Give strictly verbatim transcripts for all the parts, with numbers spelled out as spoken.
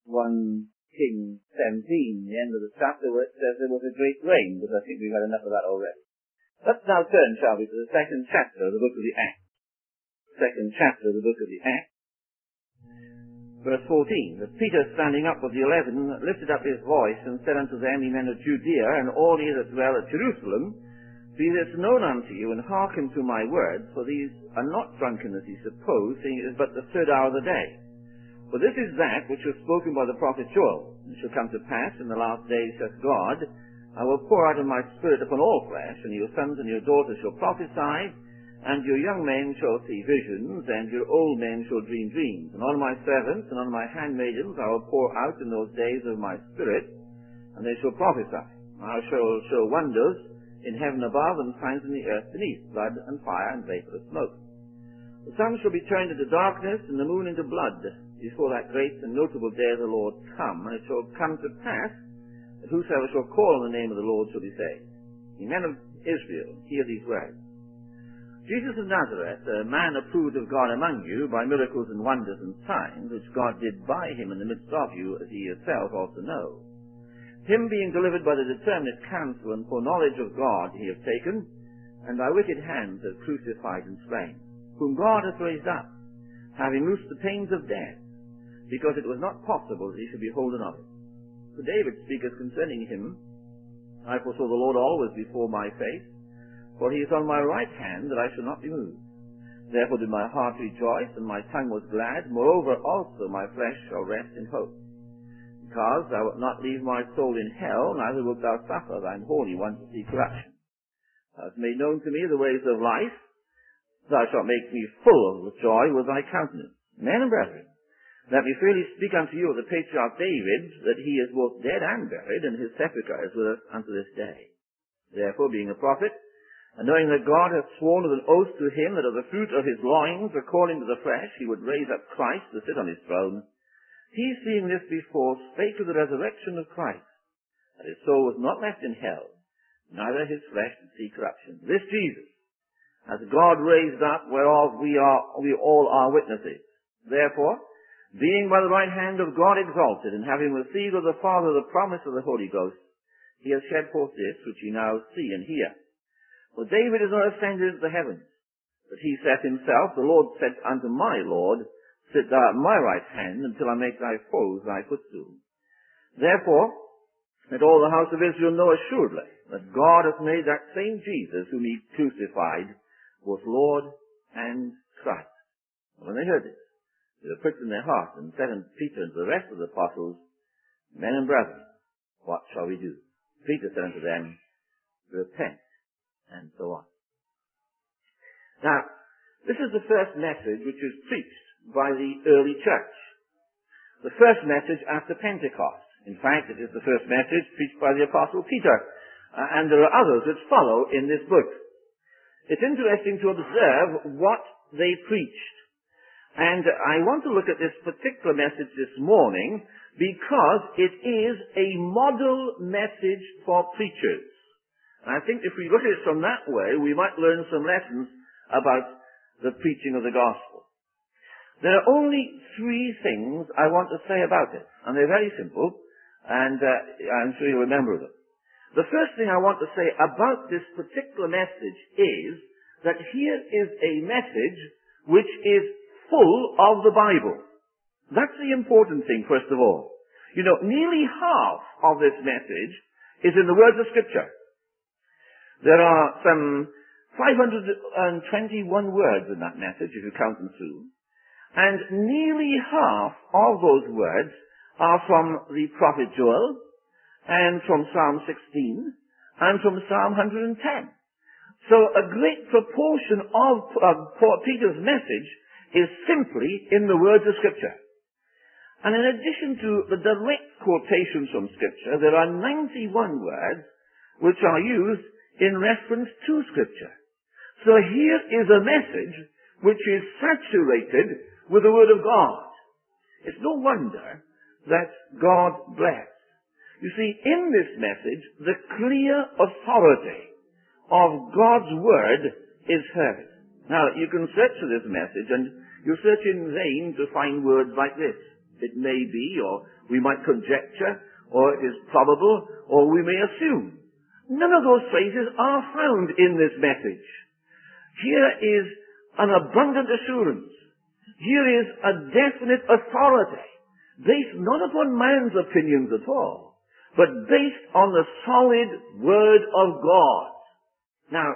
First Kings seventeen, the end of the chapter, where it says there was a great rain, but I think we've had enough of that already. Let's now turn, shall we, to the second chapter of the book of the Acts. Second chapter of the book of the Acts. Verse fourteen, that Peter, standing up with the eleven, lifted up his voice and said unto them, Ye men of Judea, and all ye that dwell at Jerusalem, be this known unto you, and hearken to my words, for these are not drunken as ye suppose, seeing it is but the third hour of the day. For this is that which was spoken by the prophet Joel. It shall come to pass in the last days, saith God, I will pour out of my spirit upon all flesh, and your sons and your daughters shall prophesy, and your young men shall see visions, and your old men shall dream dreams. And on my servants and on my handmaidens I will pour out in those days of my spirit, and they shall prophesy. I shall show wonders in heaven above, and signs in the earth beneath, blood and fire and vapor of smoke. The sun shall be turned into darkness, and the moon into blood, before that great and notable day of the Lord come. And it shall come to pass that whosoever shall call on the name of the Lord shall be saved. Ye men of Israel, hear these words. Jesus of Nazareth, a man approved of God among you by miracles and wonders and signs, which God did by him in the midst of you, as ye yourselves also know. Him being delivered by the determinate counsel and foreknowledge of God he hath taken, and by wicked hands hath crucified and slain, whom God hath raised up, having loosed the pains of death, because it was not possible that he should be holden of it. For David speaketh concerning him, I foresaw the Lord always before my face, for he is on my right hand, that I shall not be moved. Therefore did my heart rejoice, and my tongue was glad. Moreover also my flesh shall rest in hope. Because thou wilt not leave my soul in hell, neither wilt thou suffer thine holy one to see corruption. Thou hast made known to me the ways of life. Thou shalt make me full of joy with thy countenance. Men and brethren, let me freely speak unto you of the patriarch David, that he is both dead and buried, and his sepulchre is with us unto this day. Therefore, being a prophet, and knowing that God hath sworn with an oath to him that of the fruit of his loins, according to the flesh, he would raise up Christ to sit on his throne, he, seeing this before, spake of the resurrection of Christ, that his soul was not left in hell, neither his flesh did see corruption. This Jesus, as God raised up, whereof we are we all are witnesses. Therefore, being by the right hand of God exalted, and having received of the Father the promise of the Holy Ghost, he has shed forth this which ye now see and hear. For David is not ascended into the heavens, but he saith himself, The Lord said unto my Lord, Sit thou at my right hand, until I make thy foes thy footstool. Therefore, let all the house of Israel know assuredly, that God hath made that same Jesus whom he crucified, both Lord and Christ. And when they heard this, they were pricked in their hearts, and said unto Peter and to the rest of the apostles, Men and brethren, what shall we do? Peter said unto them, Repent, and so on. Now, this is the first message which is preached by the early church. The first message after Pentecost. In fact, it is the first message preached by the apostle Peter, uh, and there are others that follow in this book. It's interesting to observe what they preached. And I want to look at this particular message this morning because it is a model message for preachers. And I think if we look at it from that way, we might learn some lessons about the preaching of the gospel. There are only three things I want to say about it, and they're very simple, and uh, I'm sure you'll remember them. The first thing I want to say about this particular message is that here is a message which is full of the Bible. That's the important thing, first of all. You know, nearly half of this message is in the words of Scripture. There are some five hundred twenty-one words in that message, if you count them through. And nearly half of those words are from the prophet Joel, and from Psalm sixteen, and from Psalm one hundred ten. So a great proportion of uh, Peter's message is simply in the words of Scripture. And in addition to the direct quotations from Scripture, there are ninety-one words which are used in reference to Scripture. So here is a message which is saturated with the Word of God. It's no wonder that God blessed. You see, in this message, the clear authority of God's Word is heard. Now, you can search for this message, and you search in vain to find words like this. it may be, or we might conjecture, or it is probable, or we may assume. None of those phrases are found in this message. Here is an abundant assurance. Here is a definite authority, based not upon man's opinions at all, but based on the solid Word of God. Now,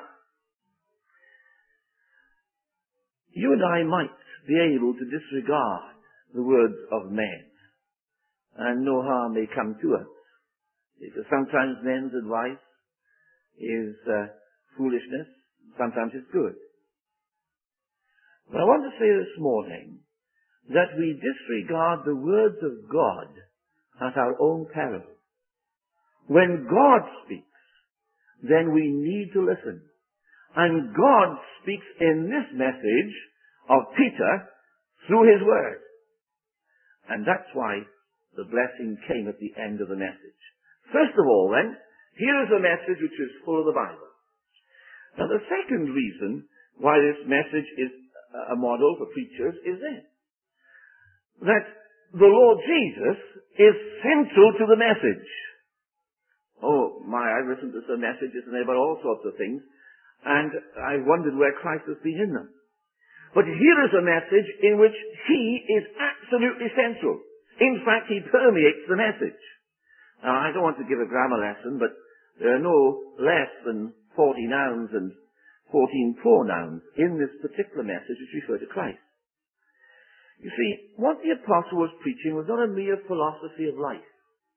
you and I might be able to disregard the words of men, and no harm may come to us, because sometimes men's advice is uh, foolishness, sometimes it's good. But I want to say this morning that we disregard the words of God at our own peril. When God speaks, then we need to listen. And God speaks in this message of Peter through his word. And that's why the blessing came at the end of the message. First of all, then, here is a message which is full of the Bible. Now, the second reason why this message is a model for preachers is this: that the Lord Jesus is central to the message. Oh my, I've listened to some messages and about all sorts of things, and I wondered where Christ has been in them. But here is a message in which he is absolutely central. In fact, he permeates the message. Now, I don't want to give a grammar lesson, but there are no less than forty nouns and fourteen pronouns in this particular message which refer to Christ. You see, what the apostle was preaching was not a mere philosophy of life.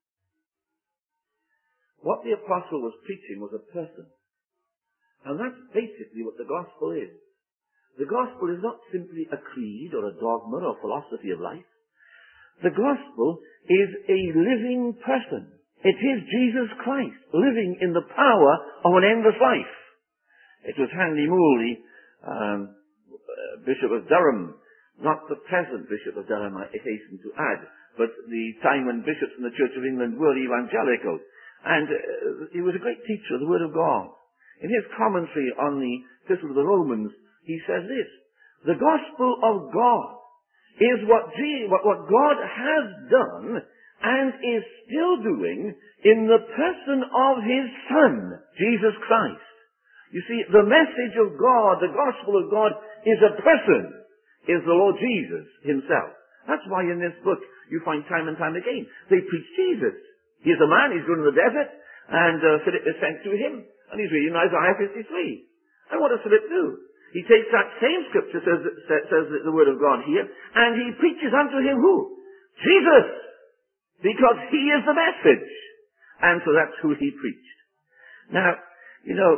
What the apostle was preaching was a person. And that's basically what the gospel is. The gospel is not simply a creed or a dogma or philosophy of life. The gospel is a living person. It is Jesus Christ living in the power of an endless life. It was Henry Mouldy, um, Bishop of Durham, not the present Bishop of Durham, I hasten to add, but the time when bishops in the Church of England were evangelical. And uh, he was a great teacher of the Word of God. In his commentary on the Epistle to the Romans, he says this: the gospel of God is what, G- what, what God has done and is still doing in the person of his Son, Jesus Christ. You see, the message of God, the gospel of God, is a person, is the Lord Jesus himself. That's why in this book you find time and time again, they preach Jesus. He's a man, he's going to the desert, and uh, Philip is sent to him, and he's reading Isaiah fifty-three. And what does Philip do? He takes that same scripture, says, says the word of God here, and he preaches unto him who? Jesus! Because he is the message. And so that's who he preached. Now, you know,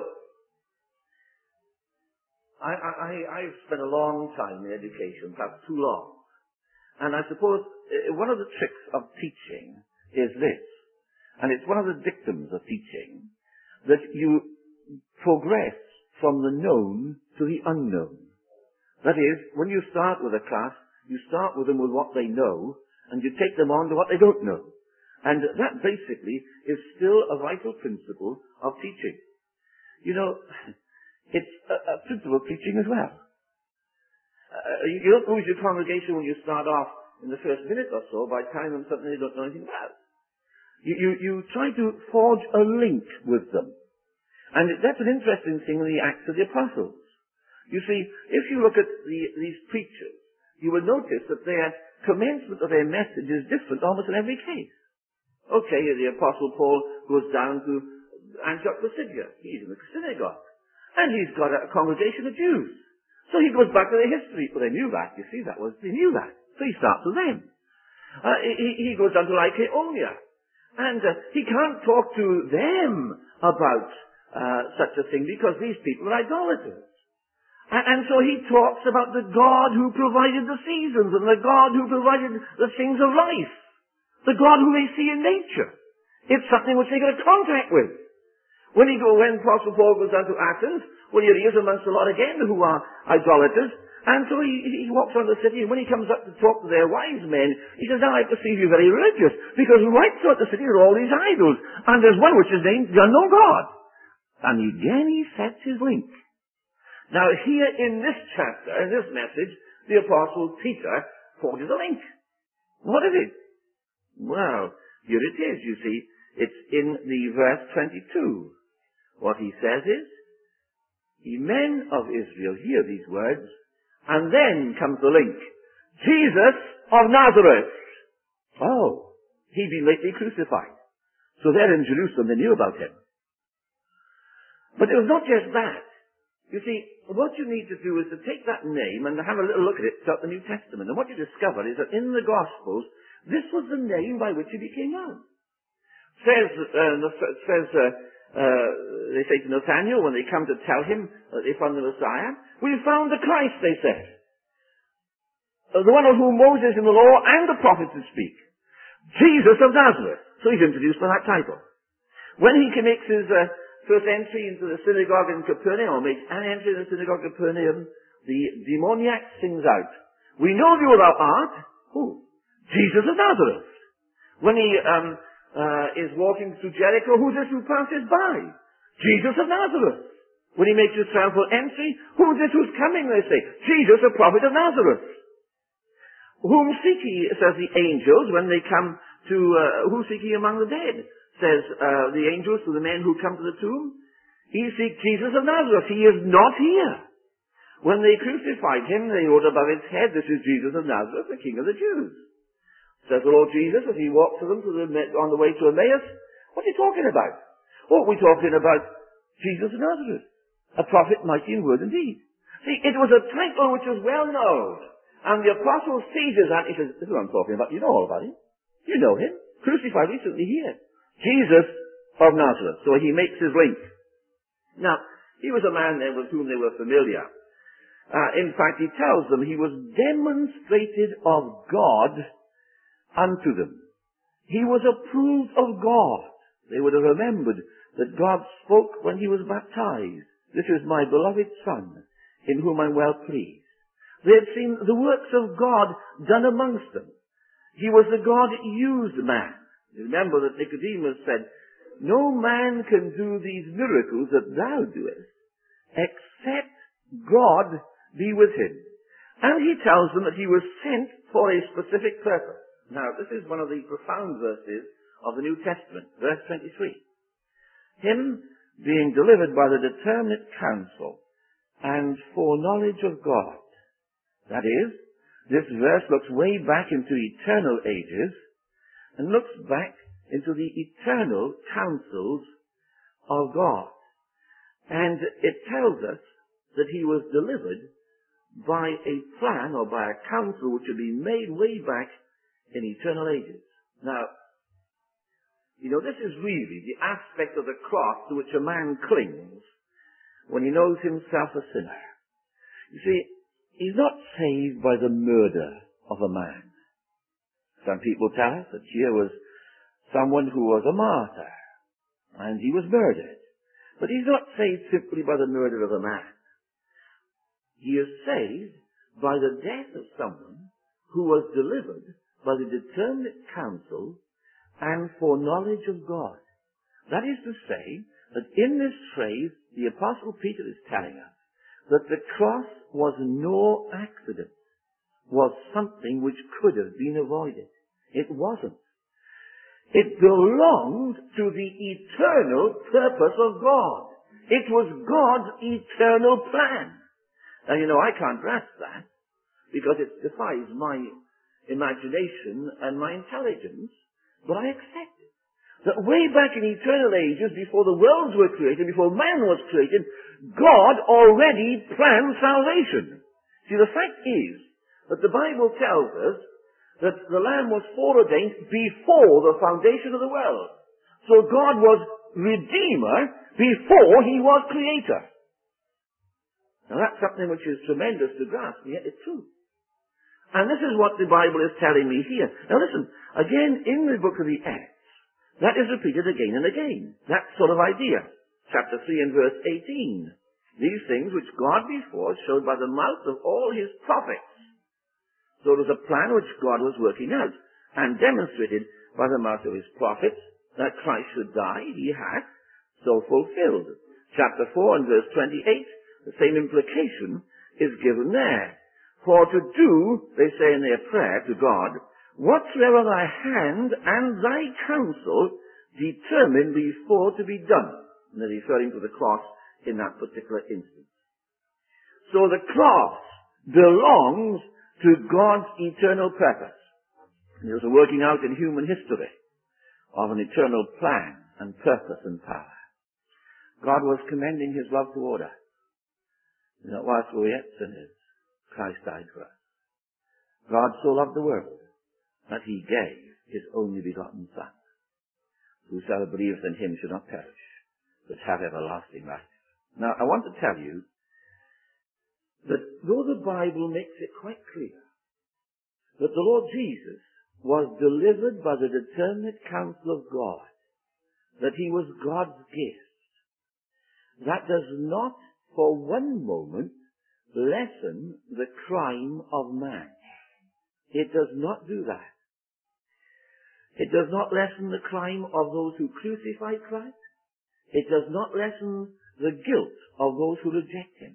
I, I, I've spent a long time in education, perhaps too long. And I suppose one of the tricks of teaching is this, and it's one of the dictums of teaching, that you progress from the known to the unknown. That is, when you start with a class, you start with them with what they know, and you take them on to what they don't know. And that basically is still a vital principle of teaching. You know, it's a, a principle of teaching as well. Uh, you, you don't lose your congregation when you start off in the first minute or so by telling them something they don't know anything about. You, you, you try to forge a link with them. And that's an interesting thing in the Acts of the Apostles. You see, if you look at the, these preachers, you will notice that their commencement of their message is different almost in every case. Okay, the Apostle Paul goes down to Antioch Pisidia. He's in the synagogue. And he's got a, a congregation of Jews. So he goes back to their history. Well, they knew that. You see, that was, they knew that. So he starts with them. Uh, he, he goes down to Lycaonia. And uh, he can't talk to them about uh, such a thing because these people are idolaters. And, and so he talks about the God who provided the seasons and the God who provided the things of life. The God who they see in nature. It's something which they get a contact with. When he go, when Apostle Paul goes down to Athens, well, here he is amongst a lot again who are idolaters. And so he, he walks around the city, and when he comes up to talk to their wise men, he says, now I perceive you very religious, because right throughout the city are all these idols, and there's one which is named the unknown God. And again he sets his link. Now here in this chapter, in this message, the Apostle Peter forges a link. What is it? Well, here it is, you see. It's in the verse twenty-two. What he says is, "Ye men of Israel, hear these words," and then comes the link. "Jesus of Nazareth." Oh, he'd been lately crucified. So there in Jerusalem they knew about him. But it was not just that. You see, what you need to do is to take that name and have a little look at it throughout the New Testament. And what you discover is that in the Gospels, this was the name by which he became known. Says, uh, says uh, uh, they say to Nathanael when they come to tell him that they found the Messiah, "We found the Christ," they said. Uh, the one of whom Moses in the law and the prophets did speak. Jesus of Nazareth. So he's introduced by that title. When he makes his uh, first entry into the synagogue in Capernaum, or makes an entry in the synagogue of Capernaum, the demoniac sings out, "We know who thou art." Who? Jesus of Nazareth. When he um, uh, is walking through Jericho, who's this who passes by? Jesus of Nazareth. When he makes his triumphal entry, who's this who's coming, they say? Jesus, a prophet of Nazareth. Whom seek ye, says the angels, when they come to, uh, who seek ye among the dead? Says uh, the angels to the men who come to the tomb. Ye seek Jesus of Nazareth. He is not here. When they crucified him, they wrote above his head, "This is Jesus of Nazareth, the King of the Jews." Says the Lord Jesus as he walked to them to the, on the way to Emmaus, "What are you talking about?" "Oh, we're talking about Jesus of Nazareth, a prophet mighty in word and deed." See, it was a title which was well known. And the apostle seizes that. He says, "This is what I'm talking about. You know all about him. You know him. Crucified recently here. Jesus of Nazareth." So he makes his link. Now, he was a man then with whom they were familiar. Uh, in fact, he tells them he was demonstrated of God unto them. He was approved of God. They would have remembered that God spoke when he was baptized. "This is my beloved Son, in whom I'm well pleased." They had seen the works of God done amongst them. He was the God-used man. Remember that Nicodemus said, "No man can do these miracles that thou doest, except God be with him." And he tells them that he was sent for a specific purpose. Now, this is one of the profound verses of the New Testament, verse twenty-three. "Him being delivered by the determinate counsel and foreknowledge of God." That is, this verse looks way back into eternal ages and looks back into the eternal counsels of God. And it tells us that he was delivered by a plan or by a counsel which had been made way back in eternal ages. Now, you know, this is really the aspect of the cross to which a man clings when he knows himself a sinner. You see, he's not saved by the murder of a man. Some people tell us that here was someone who was a martyr, and he was murdered. But he's not saved simply by the murder of a man. He is saved by the death of someone who was delivered by the determinate counsel and foreknowledge of God. That is to say, that in this phrase, the Apostle Peter is telling us that the cross was no accident, was something which could have been avoided. It wasn't. It belonged to the eternal purpose of God. It was God's eternal plan. Now, you know, I can't grasp that because it defies my imagination and my intelligence, but I accept it. That way back in eternal ages, before the worlds were created, before man was created, God already planned salvation. See, the fact is that the Bible tells us that the Lamb was foreordained before the foundation of the world. So God was Redeemer before he was Creator. Now that's something which is tremendous to grasp, and yet it's true. And this is what the Bible is telling me here. Now listen, again in the book of the Acts, that is repeated again and again. That sort of idea. Chapter three and verse eighteen. These things which God before showed by the mouth of all his prophets. So it was a plan which God was working out and demonstrated by the mouth of his prophets that Christ should die. He had so fulfilled. Chapter four and verse twenty-eight, the same implication is given there. For to do, they say in their prayer to God, whatsoever thy hand and thy counsel determine before to be done. And they're referring to the cross in that particular instance. So the cross belongs to God's eternal purpose. And it was a working out in human history of an eternal plan and purpose and power. God was commending his love toward us. And that whilst we were yet sinners, Christ died for us. God so loved the world that he gave his only begotten Son. Whosoever believes in him should not perish, but have everlasting life. Now, I want to tell you that though the Bible makes it quite clear that the Lord Jesus was delivered by the determinate counsel of God, that he was God's gift, that does not for one moment lessen the crime of man. It does not do that. It does not lessen the crime of those who crucified Christ. It does not lessen the guilt of those who reject him.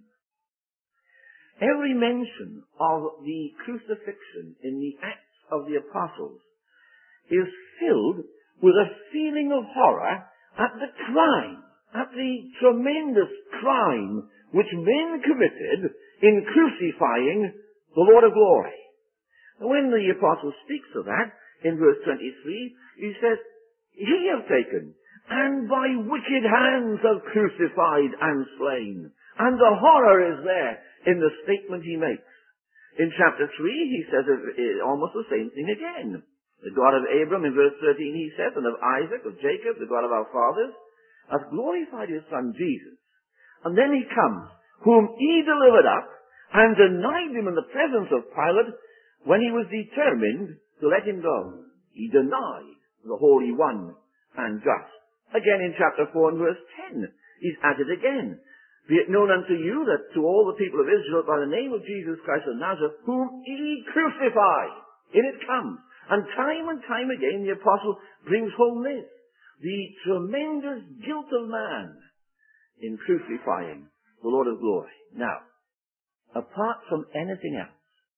Every mention of the crucifixion in the Acts of the Apostles is filled with a feeling of horror at the crime, at the tremendous crime which men committed in crucifying the Lord of glory. And when the apostle speaks of that, in verse twenty-three, he says, ye have taken, and by wicked hands have crucified and slain. And the horror is there in the statement he makes. In chapter three, he says almost the same thing again. The God of Abram, in verse thirteen, he says, and of Isaac, of Jacob, the God of our fathers, hath glorified his Son Jesus. And then he comes, whom he delivered up, and denied him in the presence of Pilate, when he was determined to let him go. He denied the Holy One and just. Again in chapter four and verse ten, he's added again. Be it known unto you that to all the people of Israel by the name of Jesus Christ of Nazareth, whom he crucified. In it comes. And time and time again the apostle brings home this. The tremendous guilt of man in crucifying the Lord of glory. Now, apart from anything else,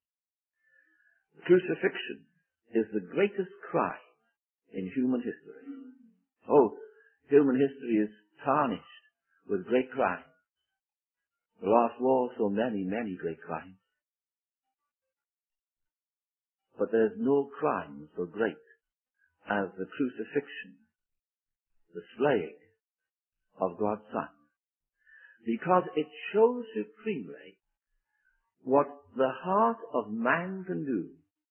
crucifixion is the greatest crime in human history. Oh, human history is tarnished with great crimes. The last war, so many, many great crimes. But there's no crime so great as the crucifixion, the slaying of God's Son. Because it shows supremely what the heart of man can do.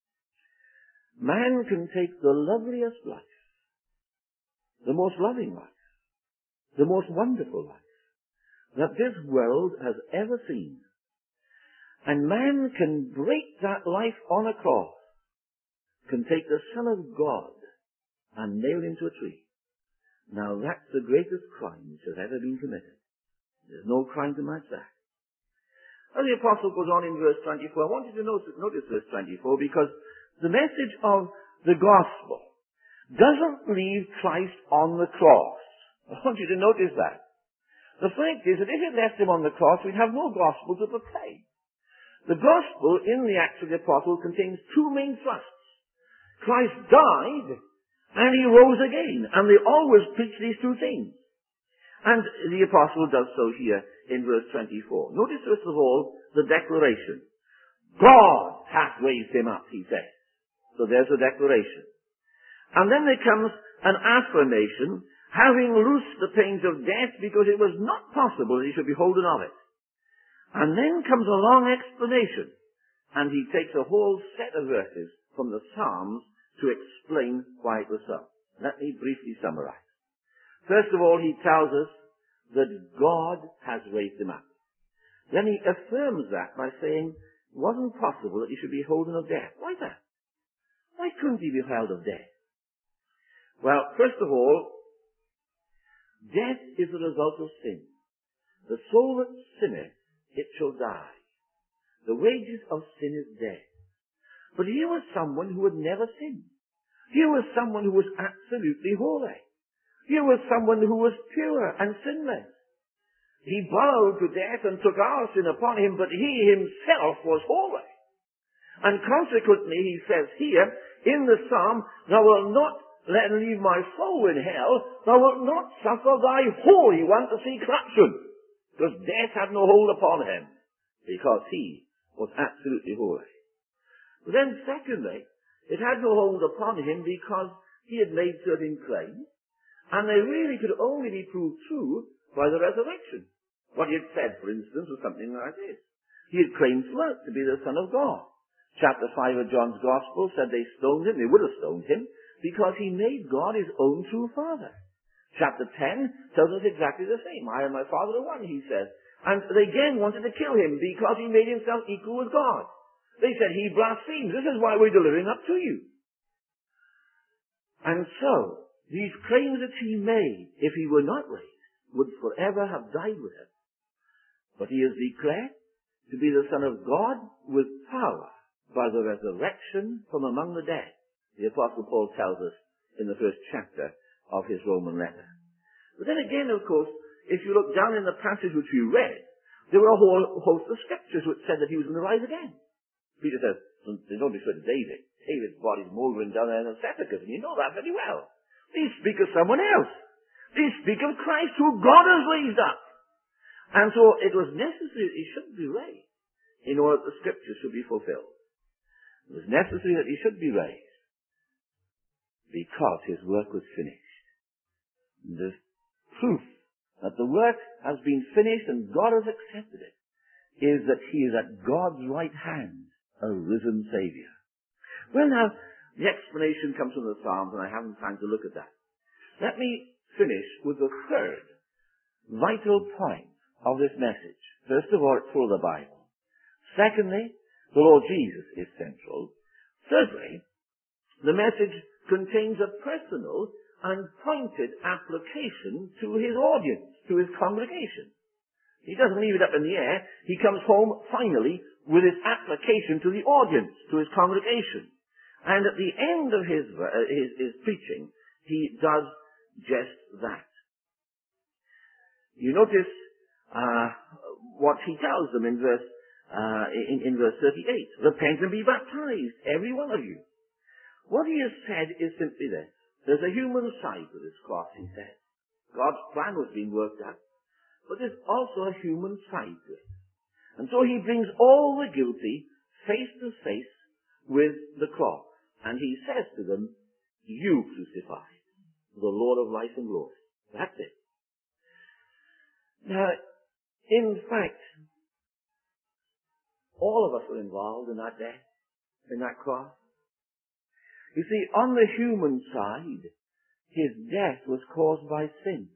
Man can take the loveliest life, the most loving life, the most wonderful life that this world has ever seen. And man can break that life on a cross, can take the Son of God and nail him to a tree. Now that's the greatest crime which has ever been committed. There's no crime to match that. As the apostle goes on in verse twenty-four, I want you to notice, notice verse twenty-four, because the message of the gospel doesn't leave Christ on the cross. I want you to notice that. The fact is that if it left him on the cross, we'd have no gospel to proclaim. The gospel in the Acts of the Apostles contains two main thrusts. Christ died and he rose again. And they always preach these two things. And the apostle does so here in verse twenty-four. Notice first of all the declaration. God hath raised him up, he says. So there's a declaration. And then there comes an affirmation, having loosed the pains of death, because it was not possible that he should be holden of it. And then comes a long explanation, and he takes a whole set of verses from the Psalms to explain why it was so. Let me briefly summarize. First of all, he tells us that God has raised him up. Then he affirms that by saying it wasn't possible that he should be holden of death. Why that? Why couldn't he be held of death? Well, first of all, death is the result of sin. The soul that sinneth, it shall die. The wages of sin is death. But here was someone who had never sinned. Here was someone who was absolutely holy. Here was someone who was pure and sinless. He bowed to death and took our sin upon him, but he himself was holy. And consequently, he says here, in the psalm, thou wilt not let him leave my soul in hell, thou wilt not suffer thy Holy One to see corruption. Because death had no hold upon him, because he was absolutely holy. But then secondly, it had no hold upon him because he had made certain claims, and they really could only be proved true by the resurrection. What he had said, for instance, was something like this. He had claimed throughout to be the Son of God. Chapter five of John's Gospel said they stoned him, they would have stoned him, because he made God his own true Father. Chapter ten tells us exactly the same. I and my Father are one, he says. And they again wanted to kill him because he made himself equal with God. They said he blasphemes. This is why we're delivering up to you. And so, these claims that he made, if he were not raised, would forever have died with him. But he is declared to be the Son of God with power by the resurrection from among the dead. The Apostle Paul tells us in the first chapter of his Roman letter. But then again, of course, if you look down in the passage which we read, there were a whole host of scriptures which said that he was going to rise again. Peter says, they don't refer to David. David's body's mouldering down there in the sepulchre, and you know that very well. These speak of someone else. These speak of Christ, who God has raised up. And so it was necessary that he should be raised in order that the scriptures should be fulfilled. It was necessary that he should be raised because his work was finished. And the proof that the work has been finished and God has accepted it is that he is at God's right hand, a risen Saviour. Well now, the explanation comes from the Psalms, and I haven't time to look at that. Let me finish with the third vital point of this message. First of all, it's full of the Bible. Secondly, the Lord Jesus is central. Thirdly, the message contains a personal and pointed application to his audience, to his congregation. He doesn't leave it up in the air. He comes home finally with his application to the audience, to his congregation. And at the end of his, uh, his, his preaching, he does just that. You notice uh, what he tells them in verse uh, in, in verse thirty-eight. Repent and be baptized, every one of you. What he has said is simply this. There's a human side to this cross, he says. God's plan was being worked out. But there's also a human side to it. And so he brings all the guilty face to face with the cross. And he says to them, you crucified the Lord of life and glory. That's it. Now, in fact, all of us were involved in that death, in that cross. You see, on the human side, his death was caused by sin.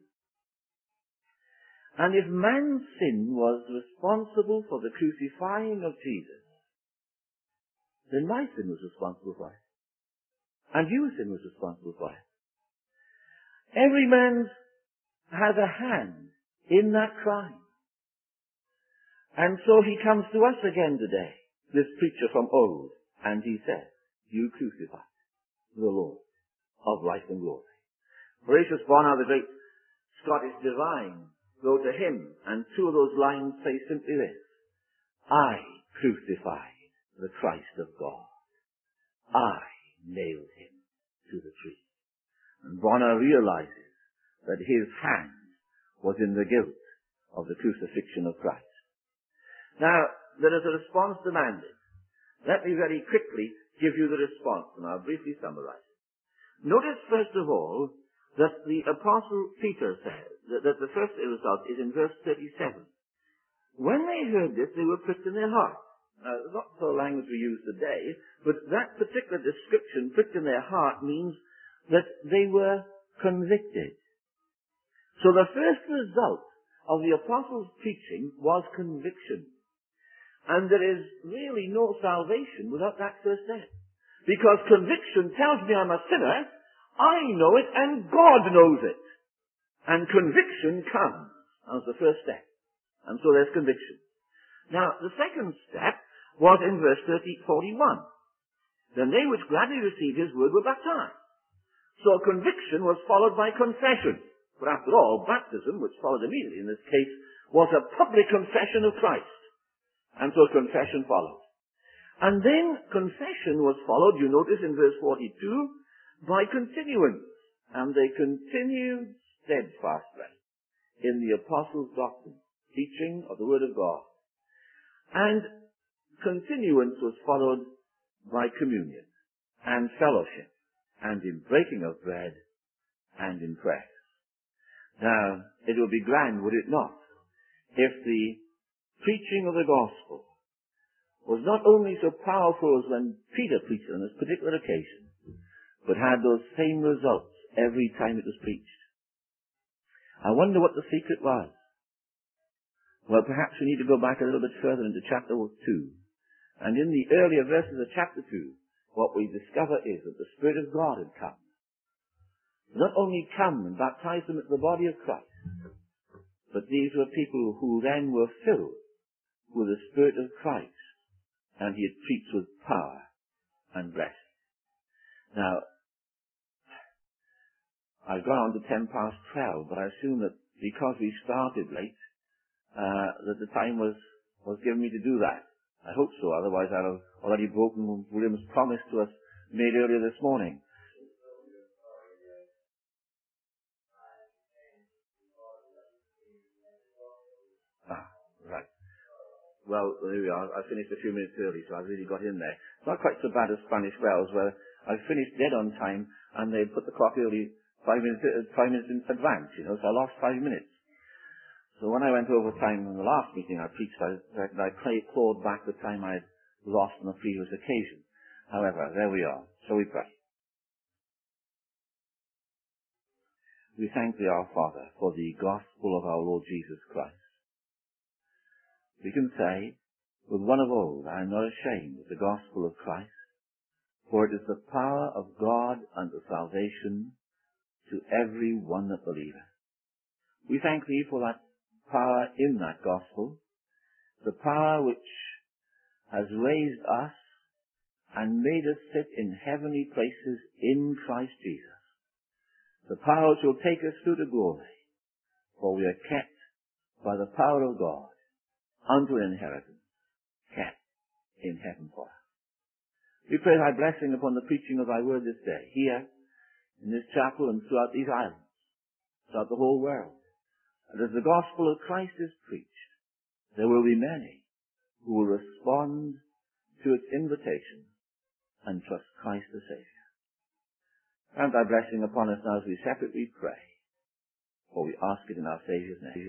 And if man's sin was responsible for the crucifying of Jesus, then my sin was responsible for it. And your sin was responsible for it. Every man has a hand in that crime. And so he comes to us again today, this preacher from old, and he says, you crucified the Lord of life and glory. Horatius Bonar, the great Scottish divine, wrote to him, and two of those lines say simply this, I crucified the Christ of God. I nailed him to the tree. And Bonar realizes that his hand was in the guilt of the crucifixion of Christ. Now, there is a response demanded. Let me very quickly give you the response, and I'll briefly summarize it. Notice, first of all, that the Apostle Peter says that, that the first result is in verse thirty-seven. When they heard this, they were pricked in their heart. Now, not the language we use today, but that particular description, pricked in their heart, means that they were convicted. So the first result of the Apostles' preaching was conviction. And there is really no salvation without that first step. Because conviction tells me I'm a sinner, I know it, and God knows it. And conviction comes as the first step. And so there's conviction. Now, the second step was in verse thirty, forty-one. Then they which gladly received his word were baptized. So conviction was followed by confession. But after all, baptism, which followed immediately in this case, was a public confession of Christ. And so confession followed. And then confession was followed, you notice in verse forty-two, by continuance. And they continued steadfastly in the apostles' doctrine, teaching of the word of God. And continuance was followed by communion and fellowship and in breaking of bread and in prayer. Now, it would be grand, would it not, if the preaching of the gospel was not only so powerful as when Peter preached on this particular occasion, but had those same results every time it was preached. I wonder what the secret was. Well, perhaps we need to go back a little bit further into chapter two. And in the earlier verses of chapter two, what we discover is that the Spirit of God had come. Not only come and baptized them at the body of Christ, but these were people who then were filled with the Spirit of Christ, and he had preached with power and blessing. Now, I've gone on to ten past twelve, but I assume that because we started late, uh, that the time was, was given me to do that. I hope so, otherwise I'll have already broken William's promise to us made earlier this morning. Ah, right. Well, there we are. I finished a few minutes early, so I really got in there. It's not quite so bad as Spanish Wells, where I finished dead on time, and they put the clock early five minutes, five minutes in advance, you know, so I lost five minutes. So when I went over time in the last meeting I preached, I, I, I clawed back the time I had lost on the previous occasion. However, there we are. So we pray. We thank thee, our Father, for the gospel of our Lord Jesus Christ. We can say, with one of old, I am not ashamed of the gospel of Christ, for it is the power of God unto salvation to every one that believeth. We thank thee for that power in that gospel, the power which has raised us and made us sit in heavenly places in Christ Jesus. The power which will take us through to glory, for we are kept by the power of God unto an inheritance, kept in heaven for us. We pray thy blessing upon the preaching of thy word this day, here in this chapel and throughout these islands, throughout the whole world. And as the gospel of Christ is preached, there will be many who will respond to its invitation and trust Christ the Savior. Grant thy blessing upon us now as we separately pray, for we ask it in our Saviour's name.